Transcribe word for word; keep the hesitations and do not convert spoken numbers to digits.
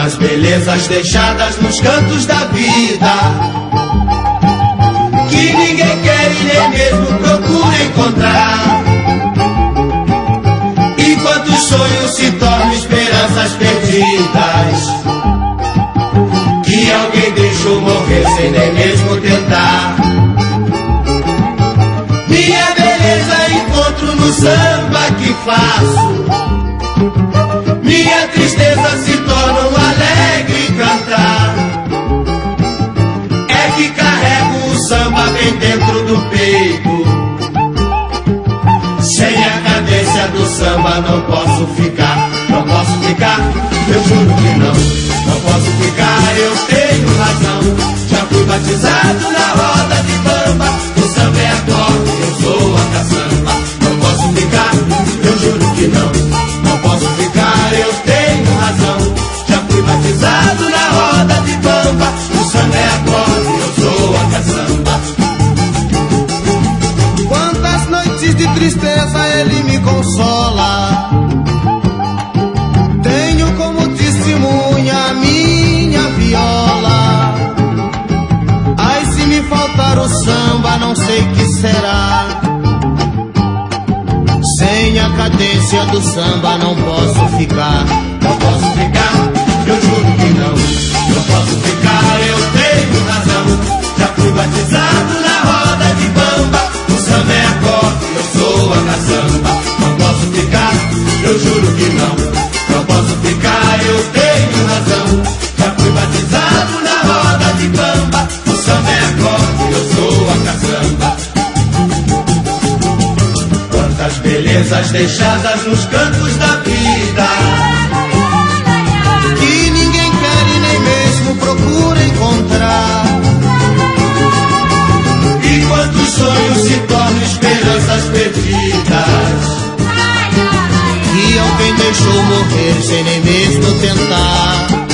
Quantas belezas deixadas nos cantos da vida, que ninguém quer e nem mesmo procura encontrar. E quantos sonhos se tornam esperanças perdidas, que alguém deixou morrer sem nem mesmo tentar. Minha beleza encontro no samba que faço, minha tristeza se torna um alegre cantar. É que carrego o samba bem dentro do peito, sem a cadência do samba não posso ficar. Não posso ficar, eu juro que não. Não posso ficar, eu tenho razão. Já fui batizado na roda de bamba, o samba é acorde, eu sou a caçamba. Não posso ficar, eu juro que não. Não posso ficar, eu tenho razão. Já fui batizado na roda de bamba, o samba é acorde, eu sou a caçamba. Quantas noites de tristeza ele me consola, tenho como testemunha a minha viola. Ai, se me faltar o samba, não sei que será. Sem a cadência do samba não posso ficar. Não posso ficar, eu juro que não. Não posso ficar, eu tenho razão. Já fui batizado na roda de bamba, o samba é acorde, eu sou a caçamba. Não posso ficar, eu juro que não. Não posso ficar, eu tenho razão. Já fui batizado na roda de bamba, o samba é acorde, eu sou a caçamba. Quantas belezas deixadas nos cantos da vida, que ninguém quer e nem mesmo procura encontrar. e quantos sonhos se tornam esperanças perdidas, Que alguém deixou morrer sem nem mesmo tentar.